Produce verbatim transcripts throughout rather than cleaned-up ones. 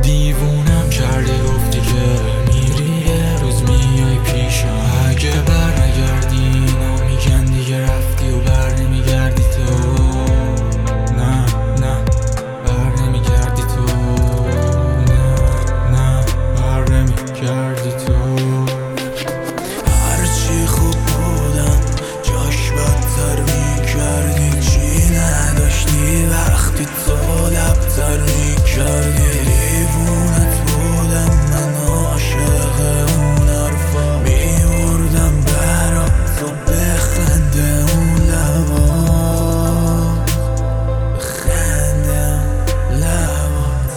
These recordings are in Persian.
دیوونم کردی، گفتی که میری یه روز میای پیشم. اگه بر نگردی اینو میگن دیگه رفتی و بر نمیگردی تو. نه نه بر نمیگردی تو. نه نه بر نمیگردی تو. هرچی خوب بودم جاش بدتر میکردی. چی نداشتی وقتی تو لبتر میکردی. دیوونت بودم من عاشق اون حرفا. میوردم برات تو بخنده اون لبا. بخنده اون لبات.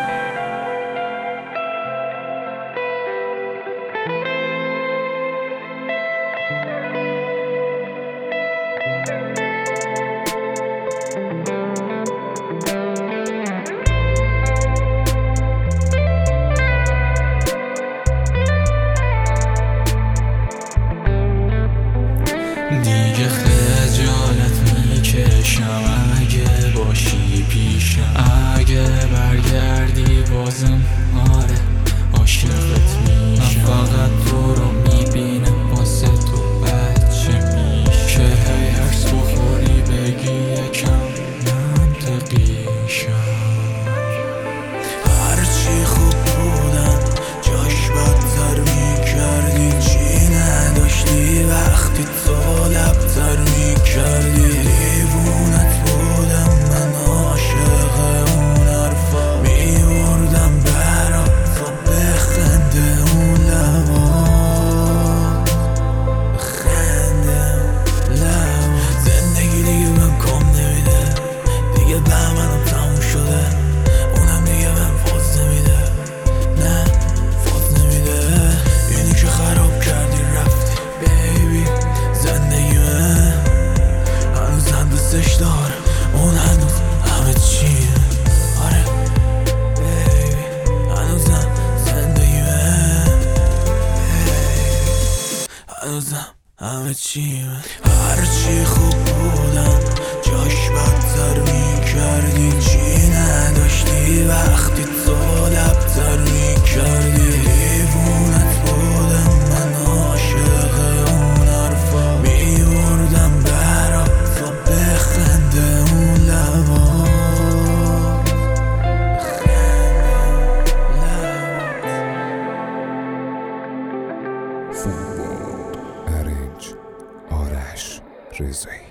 دیگه خجالت میکشم اگه باشی پیشم. اگه برگردی بازم آره عاشقت میشم. فقط تو رو میبینم واسه تو بچه میشم. که هی هرس بخوری بگی یکم منطقی شم. هرچی خوب بودم جاش بدتر میکردی. چی نداشتی وقتی تو لبتر میکردی. دیوونت بودم من عاشق اون حرفا. میوردم برات تو بخنده اون لبا. بخنده اون لبا. زندگی دیگه بهم کام نمیده. دیگه به منم تموم شده. اونم دیگه بهم فاز نمیده. نه فاز نمیده. اینی که خراب کردی رفتی بیبی. زندگی من هنوزم دوستش دارم. اون هنوز همه چیه. آره بیبی هنوزم زندگی من هنوزم همه چیه. هرچی خوب بودم جاش بدتر میکردی. چی نداشتی وقتی تو لبتر میکردی. دیوونت بودم من عاشق اون حرفا. میوردم برات تو بخنده اون لبا. بخنده لبات. فوتبال ارنج آرش رضایی.